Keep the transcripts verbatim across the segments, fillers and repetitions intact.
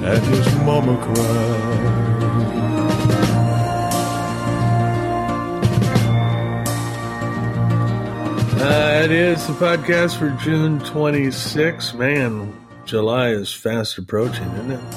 and his mama cried. Uh, it is the podcast for June twenty-sixth. Man, July is fast approaching, isn't it?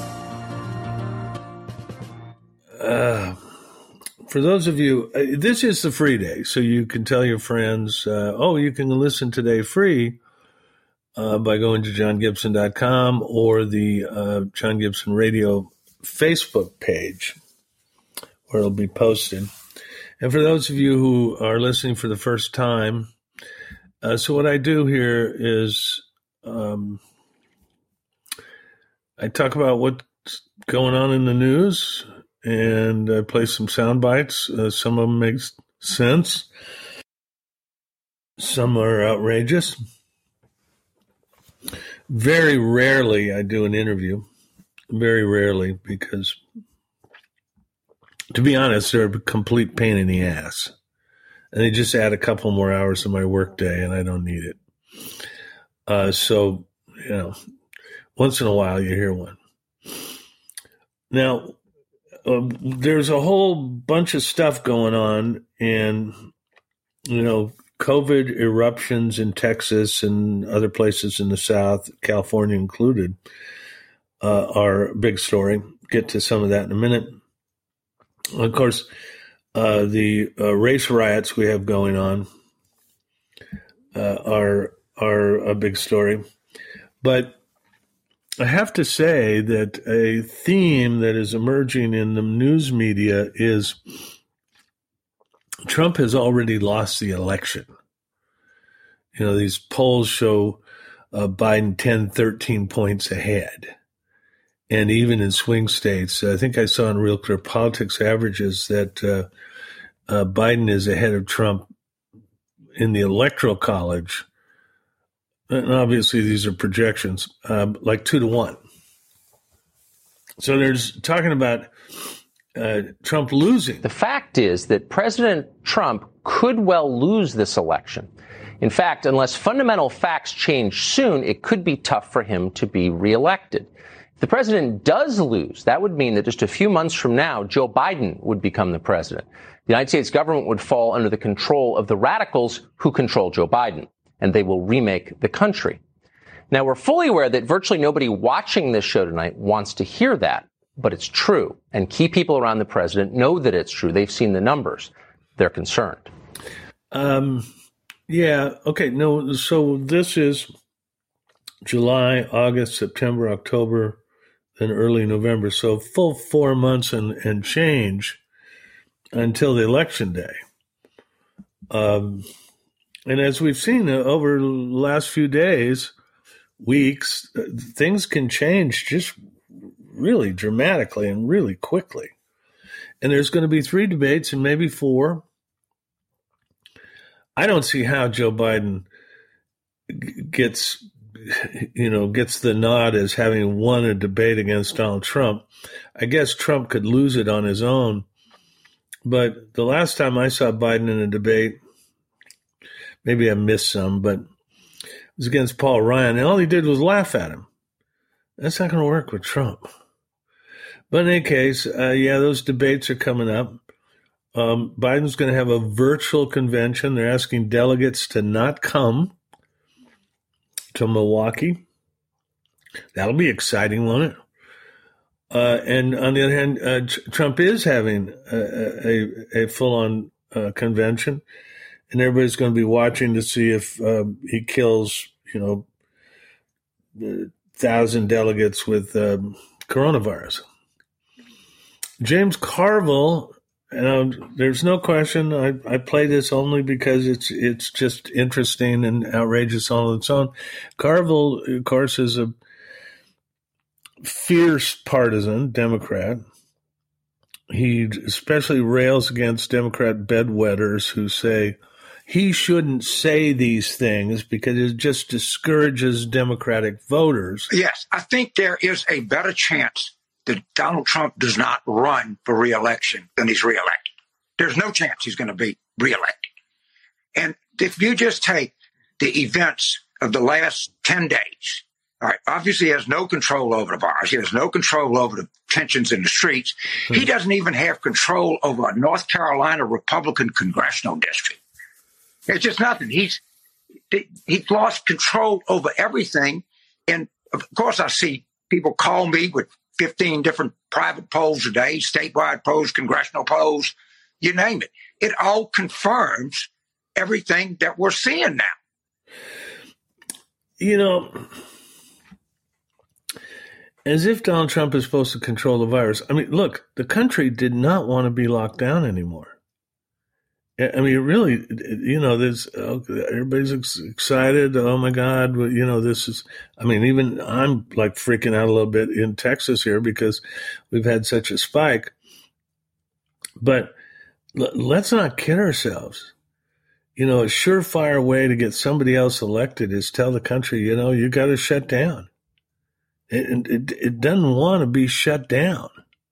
Uh, for those of you, uh, this is the free day, so you can tell your friends, uh, oh, you can listen today free uh, by going to john gibson dot com or the uh, John Gibson Radio Facebook page, where it'll be posted. And for those of you who are listening for the first time, Uh, so what I do here is um, I talk about what's going on in the news, and I play some sound bites. Uh, some of them make sense. Some are outrageous. Very rarely I do an interview. Very rarely, because, to be honest, they're a complete pain in the ass. And they just add a couple more hours to my workday, and I don't need it. Uh, so, you know, once in a while you hear one. Now, uh, there's a whole bunch of stuff going on, and, you know, COVID eruptions in Texas and other places in the South, California included, uh, are a big story. Get to some of that in a minute. Of course, Uh, the uh, race riots we have going on uh, are are a big story. But I have to say that a theme that is emerging in the news media is Trump has already lost the election. You know, these polls show uh, Biden ten, thirteen points ahead. And even in swing states, I think I saw in Real Clear Politics averages that uh, uh, Biden is ahead of Trump in the Electoral College. And obviously, these are projections, uh, like two to one. So there's talking about uh, Trump losing. The fact is that President Trump could well lose this election. In fact, unless fundamental facts change soon, it could be tough for him to be reelected. If the president does lose, that would mean that just a few months from now, Joe Biden would become the president. The United States government would fall under the control of the radicals who control Joe Biden, and they will remake the country. Now, we're fully aware that virtually nobody watching this show tonight wants to hear that, but it's true. And key people around the president know that it's true. They've seen the numbers. They're concerned. Um, yeah. Okay. No. So this is July, August, September, October, then early November. So full four months and, and change until the election day. Um, and as we've seen uh, over the last few days, weeks, uh, things can change just really dramatically and really quickly. And there's going to be three debates and maybe four. I don't see how Joe Biden gets, you know, gets the nod as having won a debate against Donald Trump. I guess Trump could lose it on his own. But the last time I saw Biden in a debate, maybe I missed some, but it was against Paul Ryan, and all he did was laugh at him. That's not going to work with Trump. But in any case, uh, yeah, those debates are coming up. Um, Biden's going to have a virtual convention. They're asking delegates to not come to Milwaukee. That'll be exciting, won't it? Uh, and on the other hand, uh, Trump is having a, a, a full-on uh, convention, and everybody's going to be watching to see if um, he kills, you know, a thousand delegates with um, coronavirus. James Carville, you know, there's no question. I, I play this only because it's it's just interesting and outrageous all on its own. Carville, of course, is a fierce partisan Democrat. He especially rails against Democrat bedwetters who say he shouldn't say these things because it just discourages Democratic voters. Yes, I think there is a better chance that Donald Trump does not run for re-election than he's reelected. There's no chance he's going to be reelected. And if you just take the events of the last ten days, All right. Obviously, he has no control over the virus. He has no control over the tensions in the streets. Hmm. He doesn't even have control over a North Carolina Republican congressional district. It's just nothing. He's he's lost control over everything. And of course, I see people call me with fifteen different private polls a day, statewide polls, congressional polls, you name it. It all confirms everything that we're seeing now. You know, as if Donald Trump is supposed to control the virus. I mean, look, the country did not want to be locked down anymore. I mean, really, you know, there's everybody's excited. Oh, my God. You know, this is I mean, even I'm like freaking out a little bit in Texas here because we've had such a spike. But let's not kid ourselves. You know, a surefire way to get somebody else elected is tell the country, you know, you got to shut down. It, it, it doesn't want to be shut down.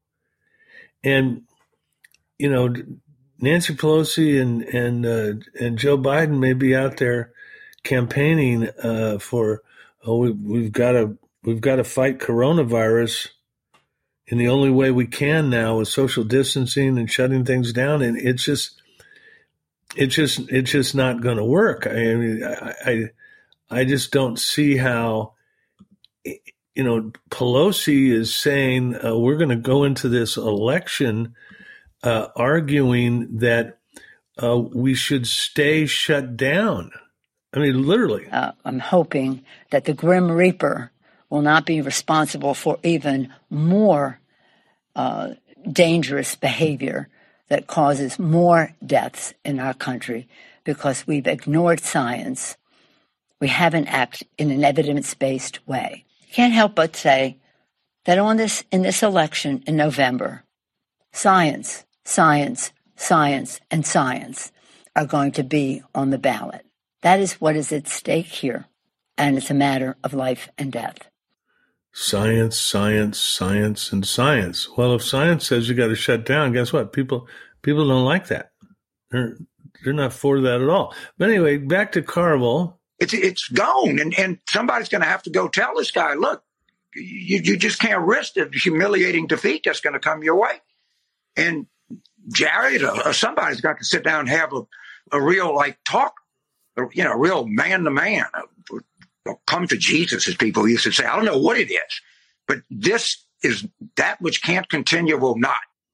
And, you know, Nancy Pelosi and and uh, and Joe Biden may be out there campaigning uh, for oh we, we've got to we've got to fight coronavirus, and the only way we can now is social distancing and shutting things down, and it's just it's just it's just not going to work. I mean, I, I I just don't see how. You know, Pelosi is saying uh, we're going to go into this election uh, arguing that uh, we should stay shut down. I mean, literally. Uh, I'm hoping that the Grim Reaper will not be responsible for even more uh, dangerous behavior that causes more deaths in our country because we've ignored science. We haven't acted in an evidence-based way. Can't help but say that on this in this election in November, science, science, science, and science are going to be on the ballot. That is what is at stake here, and it's a matter of life and death. Science, science, science, and science. Well, if science says you got to shut down, guess what? People people don't like that. They're they're not for that at all. But anyway, back to Carville. It's it's gone, and, and somebody's going to have to go tell this guy, look, you, you just can't risk the humiliating defeat that's going to come your way. And Jared or, or somebody's got to sit down and have a, a real, like, talk, you know, real man-to-man, come to Jesus, as people used to say. I don't know what it is, but this is that which can't continue will not.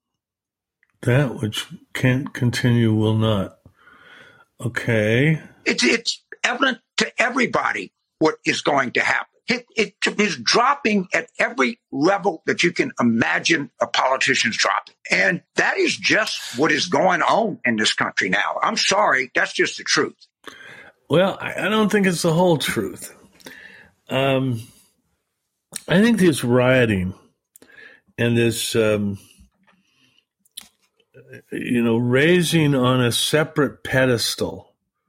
That which can't continue will not. Okay. It's it's evident to everybody what is going to happen. It, it is dropping at every level that you can imagine a politician's dropping. And that is just what is going on in this country now. I'm sorry, that's just the truth. Well, I don't think it's the whole truth. Um, I think this rioting and this, um, you know, raising on a separate pedestal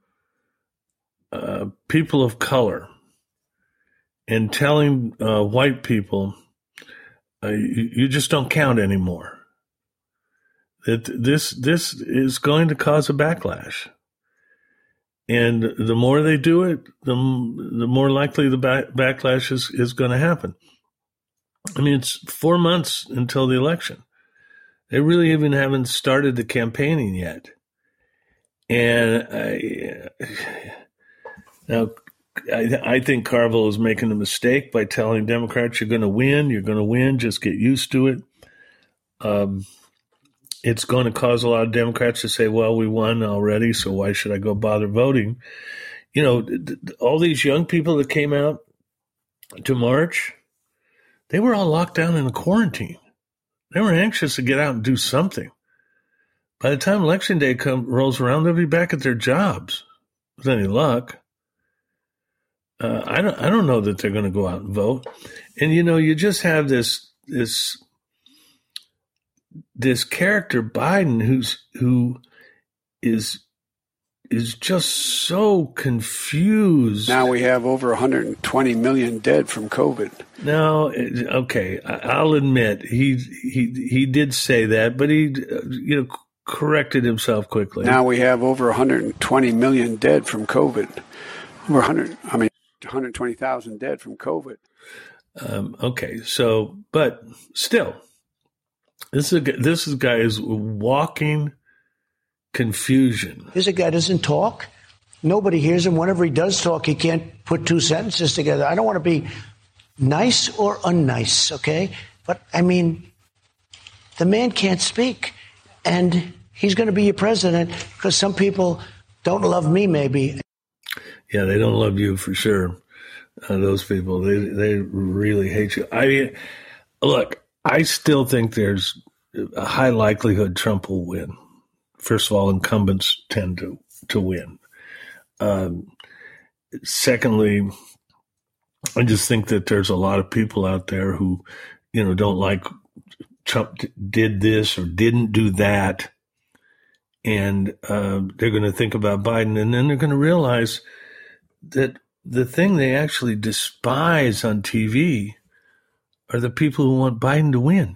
Uh, people of color and telling uh, white people uh, you, you just don't count anymore. That this this is going to cause a backlash, and the more they do it, the the more likely the back, backlash is is going to happen. I mean, it's four months until the election. They really even haven't started the campaigning yet, and I. Now, I, I think Carville is making a mistake by telling Democrats you're going to win, you're going to win, just get used to it. Um, it's going to cause a lot of Democrats to say, well, we won already, so why should I go bother voting? You know, th- th- all these young people that came out to march, they were all locked down in a quarantine. They were anxious to get out and do something. By the time Election Day come, rolls around, they'll be back at their jobs with any luck. Uh, I don't. I don't know that they're going to go out and vote, and you know, you just have this this this character Biden, who's who is is just so confused. Now we have over one hundred twenty million dead from COVID. Now, okay, I'll admit he he he did say that, but he you know corrected himself quickly. Now we have over one hundred twenty million dead from COVID. Over one hundred. I mean. one hundred twenty thousand dead from COVID. Um, okay, so, but still, this is a, this is guy is walking confusion. Here's a guy doesn't talk. Nobody hears him. Whenever he does talk, he can't put two sentences together. I don't want to be nice or unnice, okay? But, I mean, the man can't speak. And he's going to be your president because some people don't love me, maybe. Yeah, they don't love you for sure. Uh, those people, they they really hate you. I mean, look, I still think there's a high likelihood Trump will win. First of all, incumbents tend to, to win. Um, secondly, I just think that there's a lot of people out there who, you know, don't like Trump did this or didn't do that. And uh, they're going to think about Biden, and then they're going to realize that the thing they actually despise on T V are the people who want Biden to win.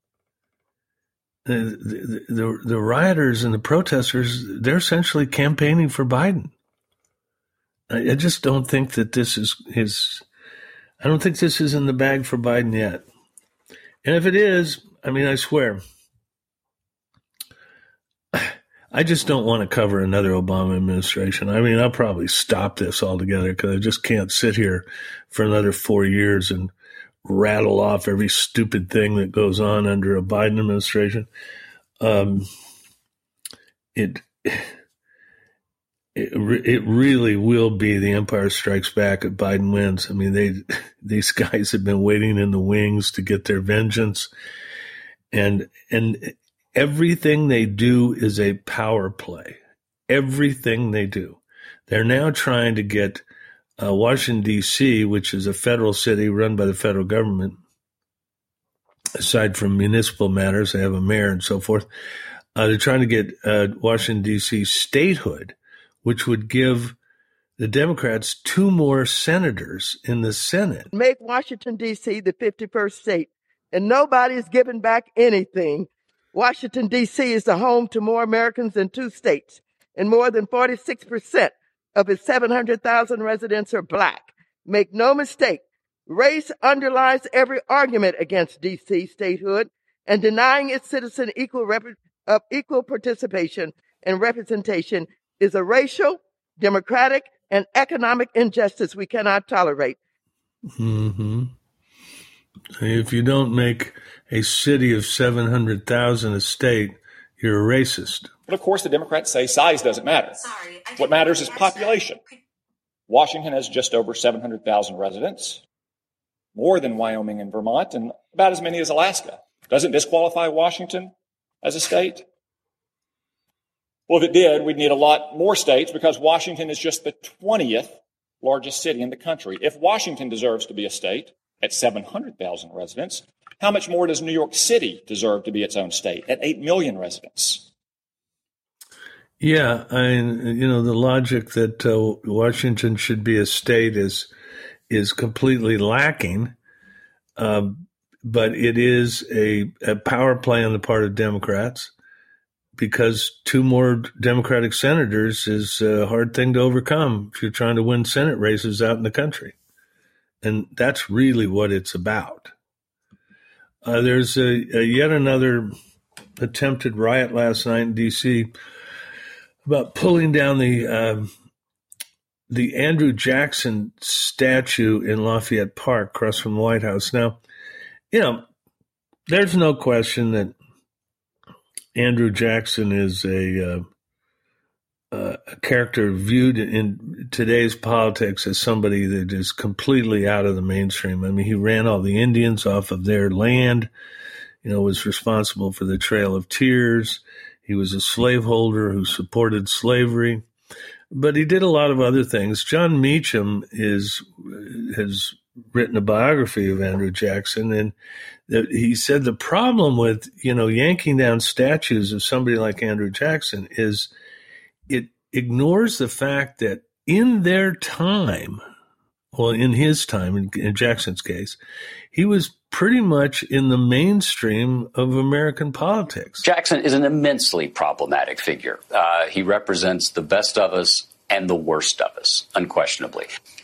The, the, the, the rioters and the protesters, they're essentially campaigning for Biden. I, I just don't think that this is his, I don't think this is in the bag for Biden yet. And if it is, I mean, I swear, I just don't want to cover another Obama administration. I mean, I'll probably stop this altogether because I just can't sit here for another four years and rattle off every stupid thing that goes on under a Biden administration. Um, it, it it really will be the Empire Strikes Back if Biden wins. I mean, they these guys have been waiting in the wings to get their vengeance, and and. Everything they do is a power play. Everything they do. They're now trying to get uh, Washington, D C, which is a federal city run by the federal government, aside from municipal matters, they have a mayor and so forth. Uh, they're trying to get uh, Washington, D C statehood, which would give the Democrats two more senators in the Senate. Make Washington, D C the fifty-first state, and nobody's giving back anything. Washington, D C is the home to more Americans than two states, and more than forty-six percent of its seven hundred thousand residents are black. Make no mistake, race underlies every argument against D C statehood, and denying its citizen equal, rep- uh, equal participation and representation is a racial, democratic, and economic injustice we cannot tolerate. Mm-hmm. If you don't make a city of seven hundred thousand a state, you're a racist. But of course, the Democrats say size doesn't matter. Sorry, what matters is population. Washington has just over seven hundred thousand residents, more than Wyoming and Vermont, and about as many as Alaska. Doesn't disqualify Washington as a state? Well, if it did, we'd need a lot more states because Washington is just the twentieth largest city in the country. If Washington deserves to be a state at seven hundred thousand residents, how much more does New York City deserve to be its own state at eight million residents? Yeah, I you know the logic that uh, Washington should be a state is is completely lacking, uh, but it is a, a power play on the part of Democrats because two more Democratic senators is a hard thing to overcome if you're trying to win Senate races out in the country. And that's really what it's about. Uh, there's a, a yet another attempted riot last night in D C about pulling down the um, the Andrew Jackson statue in Lafayette Park across from the White House. Now, you know, there's no question that Andrew Jackson is a uh, Uh, a character viewed in today's politics as somebody that is completely out of the mainstream. I mean, he ran all the Indians off of their land, you know, was responsible for the Trail of Tears. He was a slaveholder who supported slavery, but he did a lot of other things. John Meacham is has written a biography of Andrew Jackson, and he said the problem with, you know, yanking down statues of somebody like Andrew Jackson is it ignores the fact that in their time, well, in his time, in, in Jackson's case, he was pretty much in the mainstream of American politics. Jackson is an immensely problematic figure. Uh, he represents the best of us and the worst of us, unquestionably.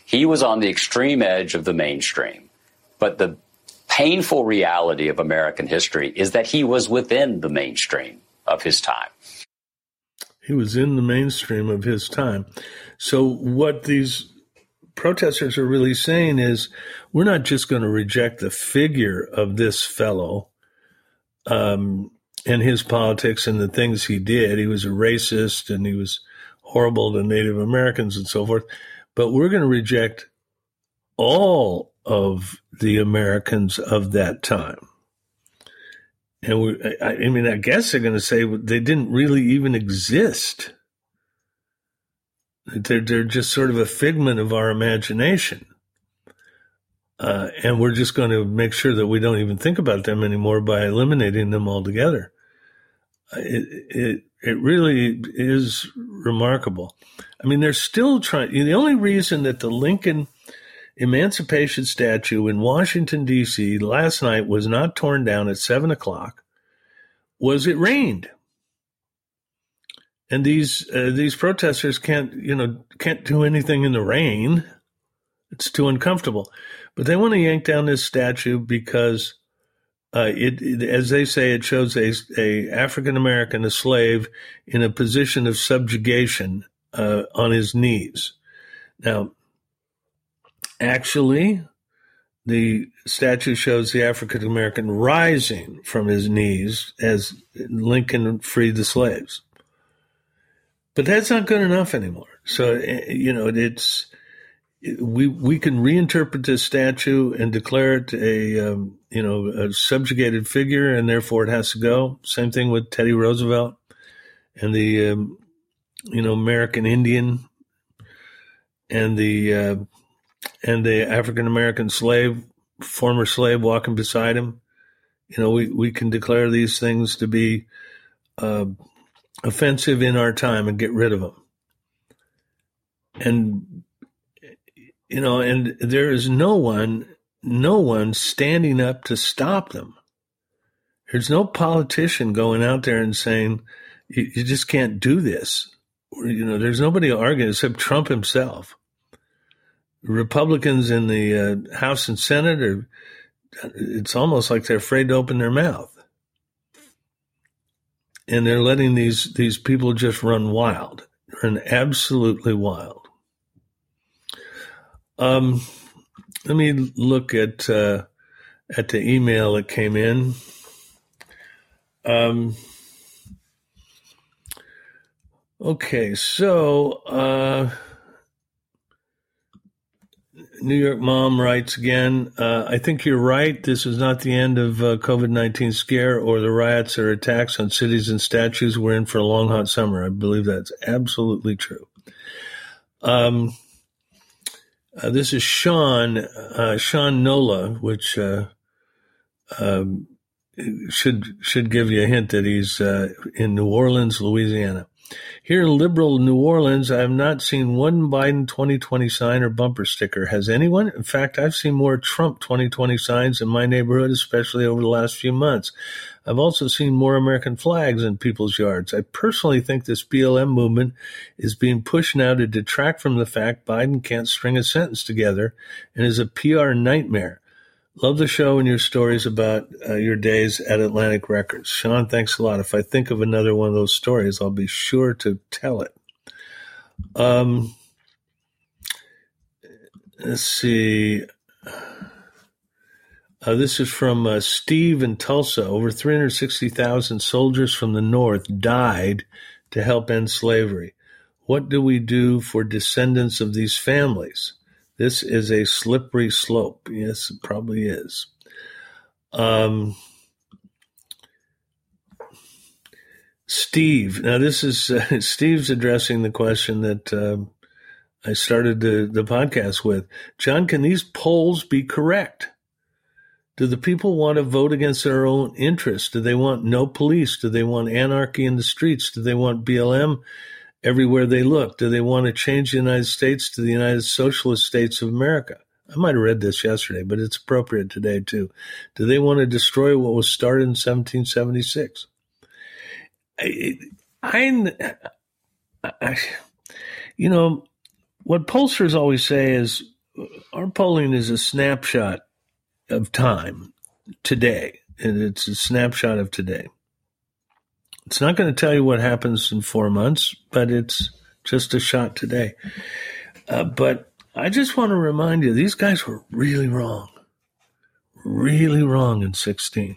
He was on the extreme edge of the mainstream. But the painful reality of American history is that he was within the mainstream of his time. He was in the mainstream of his time. So what these protesters are really saying is, we're not just going to reject the figure of this fellow um, and his politics and the things he did. He was a racist and he was horrible to Native Americans and so forth. But we're going to reject all of the Americans of that time. And we, I, I mean, I guess they're going to say they didn't really even exist. They're, they're just sort of a figment of our imagination. Uh, and we're just going to make sure that we don't even think about them anymore by eliminating them altogether. It, it, it really is remarkable. I mean, they're still trying. The only reason that the Lincoln Emancipation statue in Washington, D C last night was not torn down at seven o'clock was it rained. And these uh, these protesters can't, you know, can't do anything in the rain. It's too uncomfortable. But they want to yank down this statue because uh, it, it, as they say, it shows a, a African American, a slave, in a position of subjugation uh, on his knees. Now, actually, the statue shows the African American rising from his knees as Lincoln freed the slaves. But that's not good enough anymore. So, you know, it's we we can reinterpret this statue and declare it a um, you know a subjugated figure, and therefore it has to go. Same thing with Teddy Roosevelt and the um, you know American Indian and the uh, and the African American slave, former slave walking beside him. You know, we we can declare these things to be uh, offensive in our time and get rid of them. And you know, and there is no one, no one standing up to stop them. There's no politician going out there and saying, you, you just can't do this. Or, you know, there's nobody arguing except Trump himself. Republicans in the uh, House and Senate are, it's almost like they're afraid to open their mouth. And they're letting these, these people just run wild, run absolutely wild. Um, let me look at uh, at the email that came in. Um, okay, so uh, New York Mom writes again, uh, I think you're right. This is not the end of uh, COVID nineteen scare or the riots or attacks on cities and statues. We're in for a long, hot summer. I believe that's absolutely true. Um. Uh, this is Sean, uh, Sean Nola, which uh, um, should should give you a hint that he's uh, in New Orleans, Louisiana. Here in liberal New Orleans, I have not seen one Biden twenty twenty sign or bumper sticker. Has anyone? In fact, I've seen more Trump twenty twenty signs in my neighborhood, especially over the last few months. I've also seen more American flags in people's yards. I personally think this B L M movement is being pushed now to detract from the fact Biden can't string a sentence together and is a P R nightmare. Love the show and your stories about uh, your days at Atlantic Records. Sean, thanks a lot. If I think of another one of those stories, I'll be sure to tell it. Um, let's see. Uh, this is from uh, Steve in Tulsa. Over three hundred sixty thousand soldiers from the North died to help end slavery. What do we do for descendants of these families? This is a slippery slope. Yes, it probably is. Um, Steve. Now, this is uh, Steve's addressing the question that uh, I started the, the podcast with. John, can these polls be correct? Do the people want to vote against their own interests? Do they want no police? Do they want anarchy in the streets? Do they want B L M everywhere they look? Do they want to change the United States to the United Socialist States of America? I might have read this yesterday, but it's appropriate today too. Do they want to destroy what was started in seventeen seventy-six? I, I, I you know, what pollsters always say is our polling is a snapshot of time today, and it's a snapshot of today. It's not going to tell you what happens in four months, but it's just a shot today. Uh, but I just want to remind you, these guys were really wrong, really wrong in sixteen.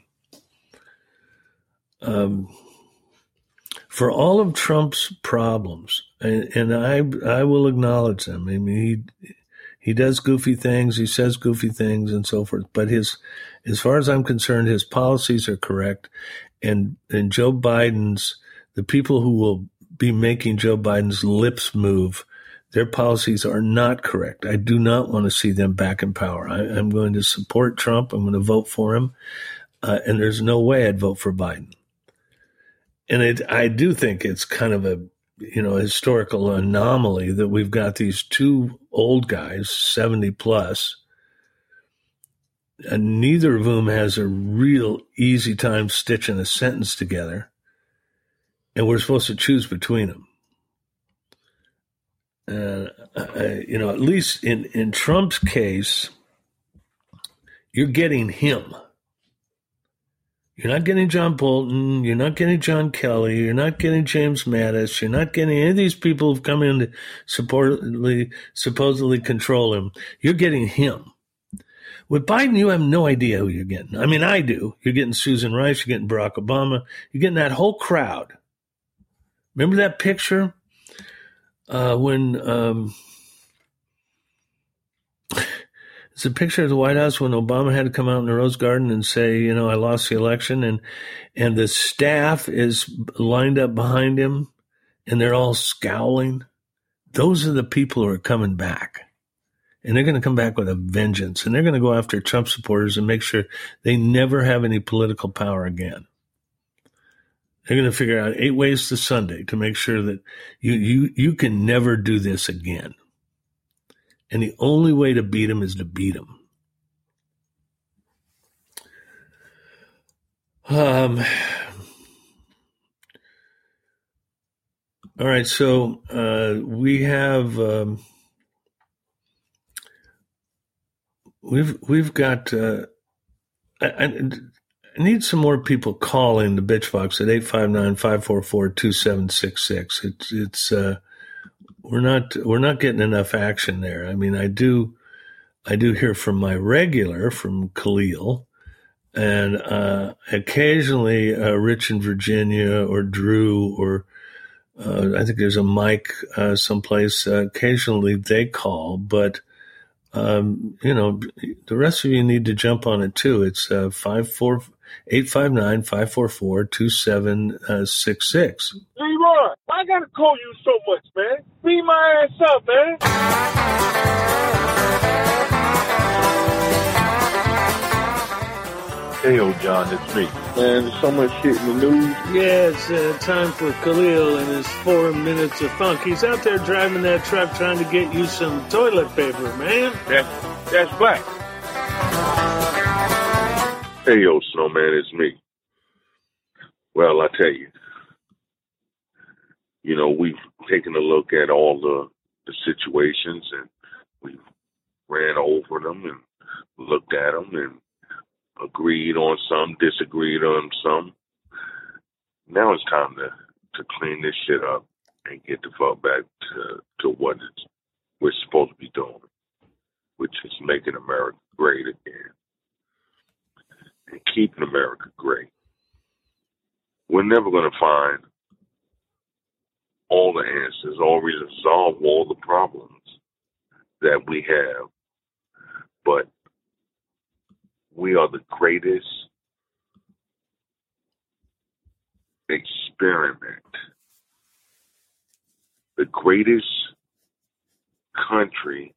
Um, for all of Trump's problems, and, and I I will acknowledge them. I mean, he he does goofy things, he says goofy things, and so forth. But his, as far as I'm concerned, his policies are correct. And and Joe Biden's, the people who will be making Joe Biden's lips move, their policies are not correct. I do not want to see them back in power. I, I'm going to support Trump. I'm going to vote for him. Uh, and there's no way I'd vote for Biden. And it, I do think it's kind of a, you know, historical anomaly that we've got these two old guys, seventy plus, and neither of whom has a real easy time stitching a sentence together. And we're supposed to choose between them. Uh, I, you know, at least in, in Trump's case, you're getting him. You're not getting John Bolton. You're not getting John Kelly. You're not getting James Mattis. You're not getting any of these people who've come in to supposedly, supposedly control him. You're getting him. With Biden, you have no idea who you're getting. I mean, I do. You're getting Susan Rice. You're getting Barack Obama. You're getting that whole crowd. Remember that picture uh, when um, it's a picture of the White House when Obama had to come out in the Rose Garden and say, you know, I lost the election, and and the staff is lined up behind him, and they're all scowling. Those are the people who are coming back. And they're going to come back with a vengeance, and they're going to go after Trump supporters and make sure they never have any political power again. They're going to figure out eight ways to Sunday to make sure that you, you, you can never do this again. And the only way to beat them is to beat them. Um, all right, so uh, we have... Um, We've we've got. Uh, I, I need some more people calling the bitch box at eight five nine, five four four, two seven six six. It's it's uh, we're not we're not getting enough action there. I mean, I do I do hear from my regular from Khalil, and uh, occasionally uh, Rich in Virginia or Drew or uh, I think there's a Mike uh, someplace. Uh, occasionally they call, but. Um, you know, the rest of you need to jump on it too. It's uh, five four eight five nine five four four two seven six six. Leroy, I gotta call you so much, man. Beat my ass up, man. Hey, old John, it's me. Man, there's so much shit in the news. Yeah, it's uh, time for Khalil and his four minutes of funk. He's out there driving that truck trying to get you some toilet paper, man. That, that's black. Hey, old snowman, it's me. Well, I tell you, you know, we've taken a look at all the, the situations, and we've ran over them and looked at them and agreed on some, disagreed on some. Now it's time to, to clean this shit up and get the fuck back to, to what it's, we're supposed to be doing, which is making America great again and keeping America great. We're never going to find all the answers or resolve all the problems that we have, but we are the greatest experiment, the greatest country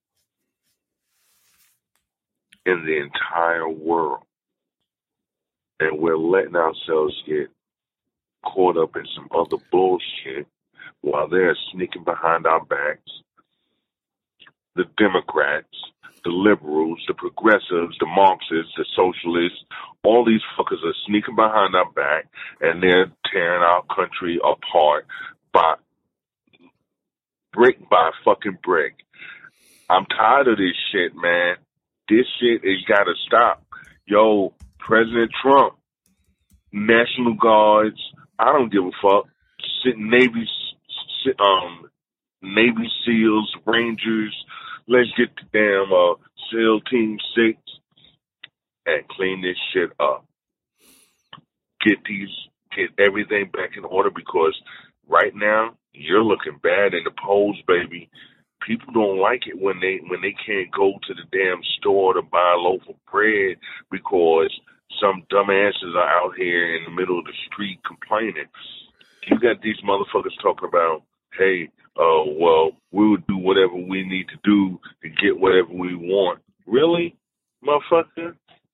in the entire world. And we're letting ourselves get caught up in some other bullshit while they're sneaking behind our backs. The Democrats, the liberals, the progressives, the Marxists, the socialists, all these fuckers are sneaking behind our back, and they're tearing our country apart by brick by fucking brick. I'm tired of this shit, man. This shit has got to stop. Yo, President Trump, National Guards, I don't give a fuck. Navy, um, Navy SEALs, Rangers, let's get the damn uh, SEAL Team six and clean this shit up. Get these, get everything back in order, because right now you're looking bad in the polls, baby. People don't like it when they when they can't go to the damn store to buy a loaf of bread because some dumbasses are out here in the middle of the street complaining. You got these motherfuckers talking about, hey, uh, well, we'll do whatever we need to do to get whatever we want. Really, motherfucker?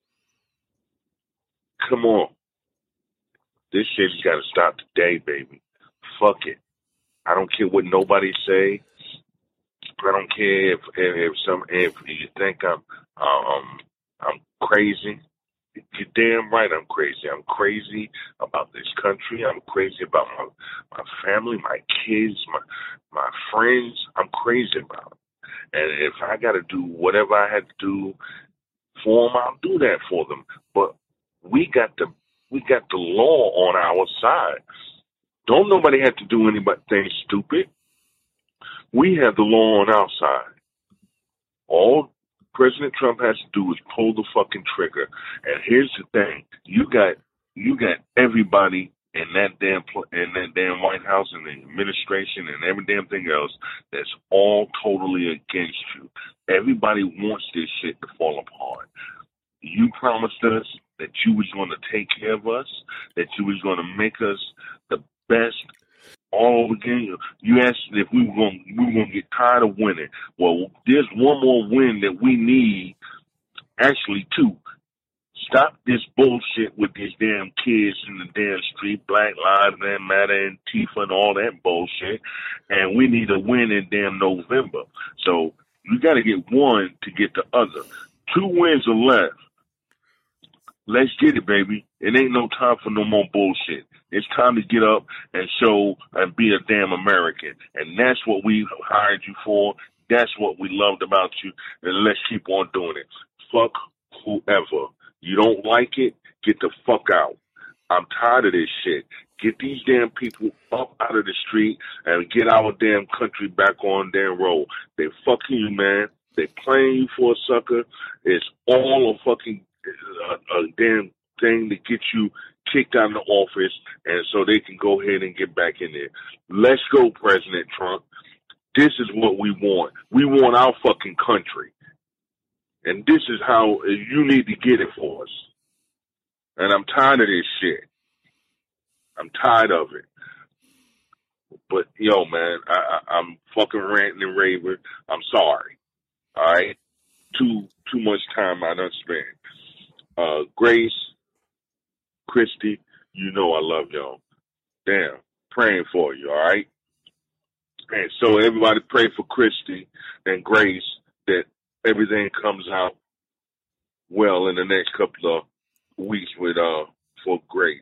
Come on. This shit's got to stop today, baby. Fuck it. I don't care what nobody say. I don't care if if, if some if you think I'm um I'm crazy. You're damn right I'm crazy. I'm crazy about this country. I'm crazy about my my family, my kids, my my friends. I'm crazy about them. And if I got to do whatever I had to do for them, I'll do that for them. But we got the we got the law on our side. Don't nobody have to do anything stupid. We have the law on our side. All President Trump has to do is pull the fucking trigger. And here's the thing: you got you got everybody in that damn in that damn White House and the administration and every damn thing else that's all totally against you. Everybody wants this shit to fall apart. You promised us that you was going to take care of us, that you was going to make us the best. All over again, you asked if we were going we were going to get tired of winning. Well, there's one more win that we need, actually two. Stop this bullshit with these damn kids in the damn street, Black Lives Matter, Antifa, and all that bullshit. And we need a win in damn November. So you got to get one to get the other. Two wins are left. Let's get it, baby. It ain't no time for no more bullshit. It's time to get up and show and be a damn American. And that's what we hired you for. That's what we loved about you. And let's keep on doing it. Fuck whoever. You don't like it, get the fuck out. I'm tired of this shit. Get these damn people up out of the street and get our damn country back on damn road. They fucking you, man. They playing you for a sucker. It's all a fucking a, a damn thing to get you kicked out of the office, and so they can go ahead and get back in there. Let's go, President Trump. This is what we want. We want our fucking country. And this is how you need to get it for us. And I'm tired of this shit. I'm tired of it. But, yo, man, I, I, I'm fucking ranting and raving. I'm sorry. All right? Too, too much time I done spent. Uh, Grace, Christy, you know I love y'all. Damn, praying for you, all right? And so everybody pray for Christy and Grace that everything comes out well in the next couple of weeks with uh for Grace.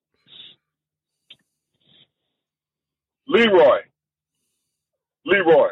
Leroy. Leroy.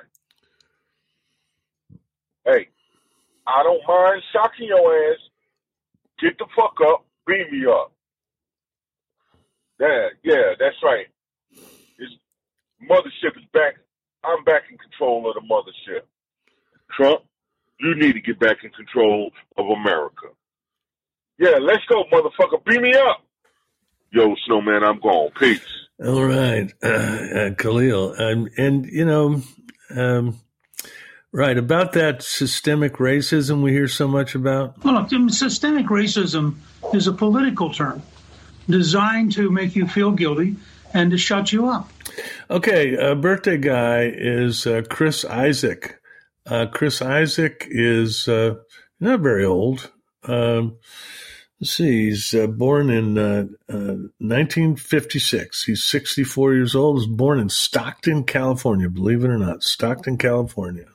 Hey, I don't mind shocking your ass. Get the fuck up. Beam me up. Yeah, yeah, that's right. This mothership is back. I'm back in control of the mothership. Trump, you need to get back in control of America. Yeah, let's go, motherfucker. Beam me up. Yo, Snowman, I'm gone. Peace. All right, uh, uh, Khalil. Um, and, you know, um, right, about that systemic racism we hear so much about. Well, look, systemic racism is a political term designed to make you feel guilty and to shut you up. Okay, a birthday guy is uh, Chris Isaak. Uh, Chris Isaak is uh, not very old. Um, let's see, he's uh, born in uh, uh, nineteen fifty-six. He's sixty-four years old. He was born in Stockton, California, believe it or not, Stockton, California.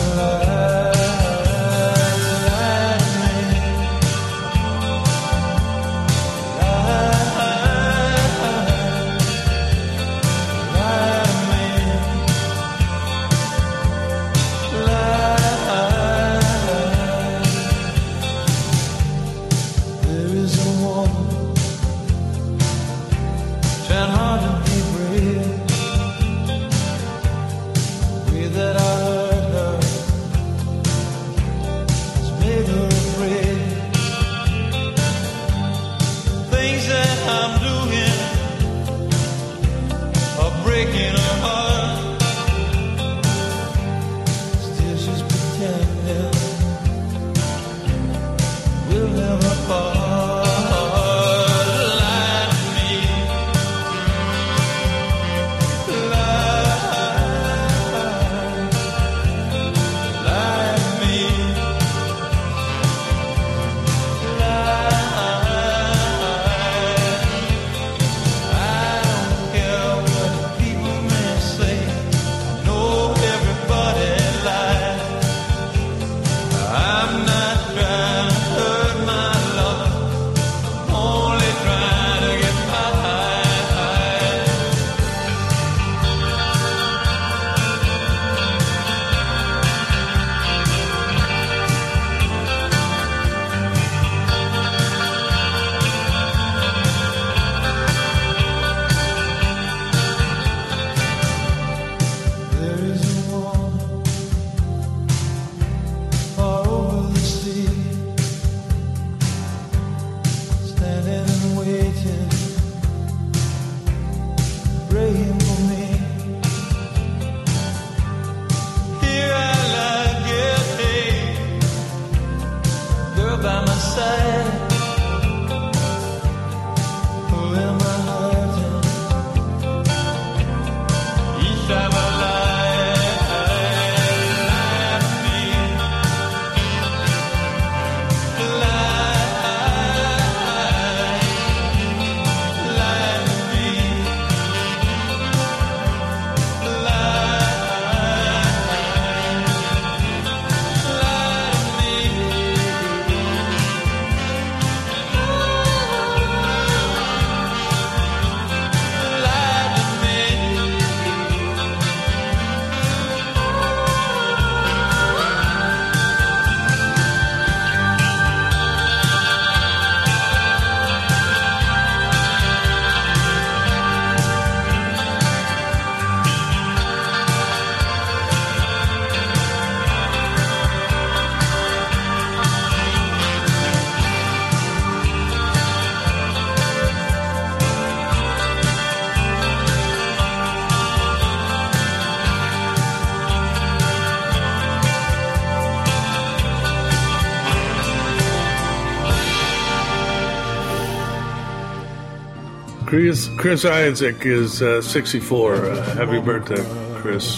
Chris, Chris Isaak is uh, sixty-four. Uh, happy birthday, Chris.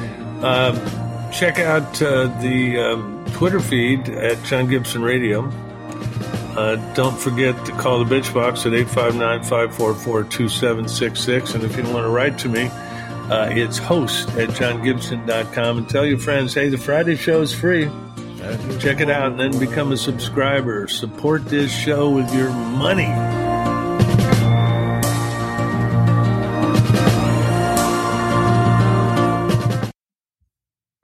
Um, check out uh, the um, Twitter feed at John Gibson Radio. Uh, don't forget to call the Bitch Box at eight five nine, five four four, two seven six six. And if you want to write to me, uh, it's host at john gibson dot com. And tell your friends, hey, the Friday show is free. Check it out and then become a subscriber. Support this show with your money.